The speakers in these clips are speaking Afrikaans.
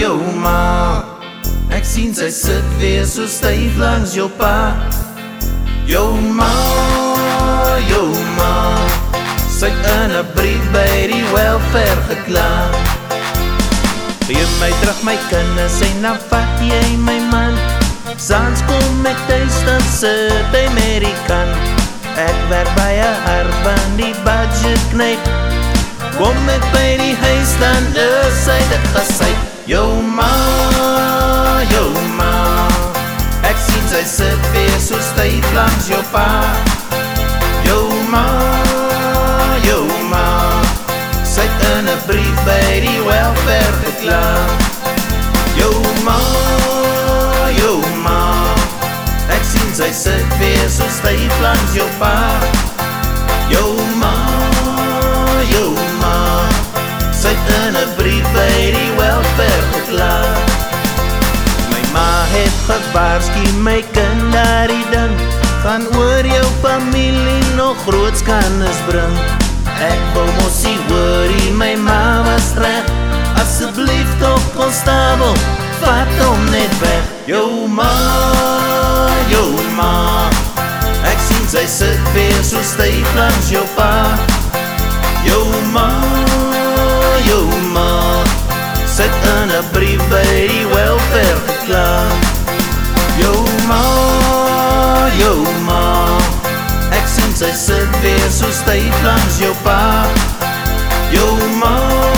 jou ma. Ek sien sy sit weer so styf langs jou pa. Jou ma, sy het in 'n brief by die welfare gekla. Geef my terug my kinders en dan vat jy my man. Saans kom ek thuis, dan sit hy met die kan. Ek werk by 'n arband, die budget knyp. Kom ek by die huis, dan is hy dit gesy. Jou ma, ek sien sy sit weer so styf langs jou pa. Jou ma, sy het in 'n brief by die welfare gekla. Jou ma, ek sien sy sit weer so styf langs jou pa. Jou ma, sy het in 'n brief by die welfare gekla. My ma het gewaarsku my kind daar die ding, gaan oor jou familie nog groot skandes bring. Ek wou mos nie worry, my ma was reg. Asseblief toch konstabel, vat hom net weg. Jou ma, ek sien sy sit weer so styf langs jou pa. Jou ma, sy het in 'n brief by die welfare gekla. Jou ma, ek sien sy sit weer so styf langs jou pa. Jou ma,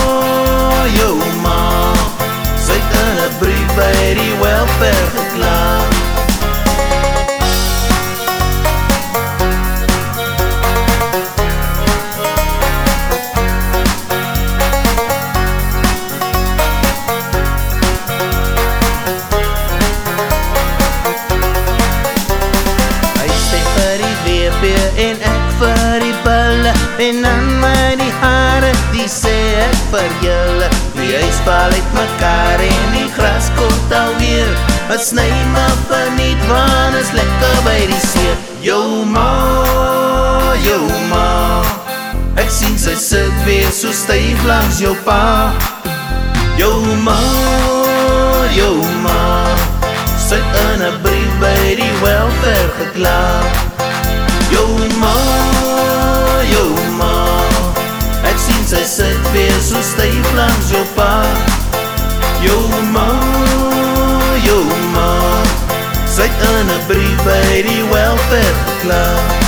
sy het in 'n brief by die welfare gekla. En ek vir die bulle, en aan my die hare, die sê ek vir julle. Die huisbal uit mekaar en die gras kort alweer. Het sny maar verniet, want is lekker by die see. Jou ma, ek sien sy sit weer so styf langs jou pa. Jou ma, sy het in 'n brief by die welfare gekla. Jou ma, ek sien sy sit weer so styf langs jou pa. Jou ma, sy het in 'n brief by die welfare gekla.